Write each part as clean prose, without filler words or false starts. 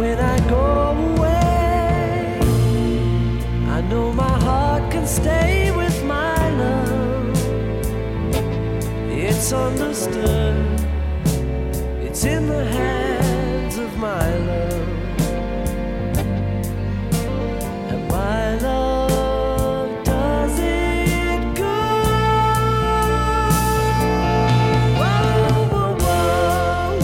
when I go away, I know my heart can stay with my love. It's understood, it's in the hands of my love. And my love does it good. Whoa, whoa, whoa,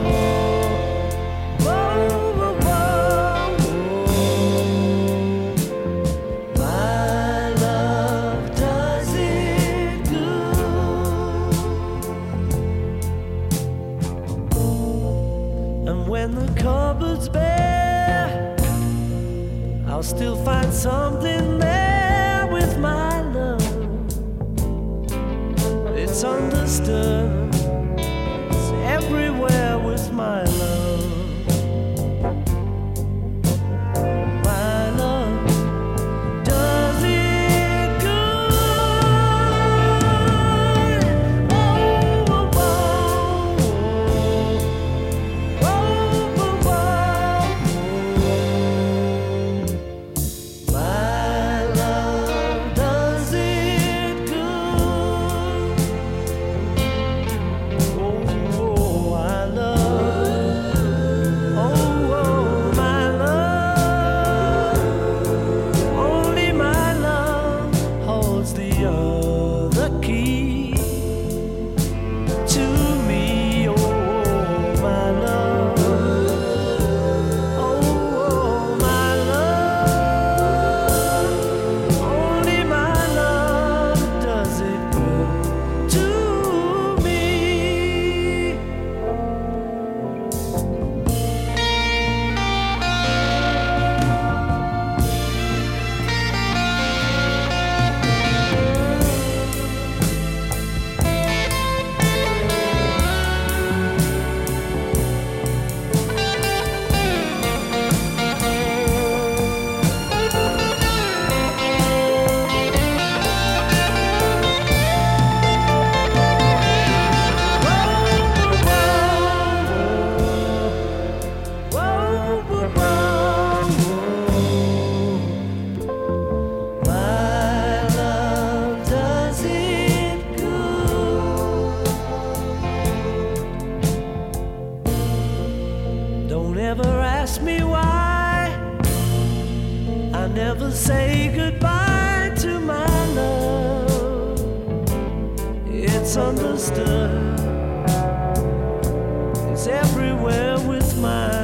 whoa, whoa, whoa, whoa. My love does it good. And when the cupboard's bare, I'll still find something there with my love. It's understood, it's everywhere with my love. My love does it good. Whoa, whoa, whoa, whoa, whoa, whoa. My love does it good. Oh, I love. Oh, my love. Only my love holds the other key to me. Oh, my love. Oh, my love. Only my love does it good to me. Whoa, whoa, whoa. My love does it good. Don't ever ask me why I never say goodbye to my love. It's understood, it's everywhere with my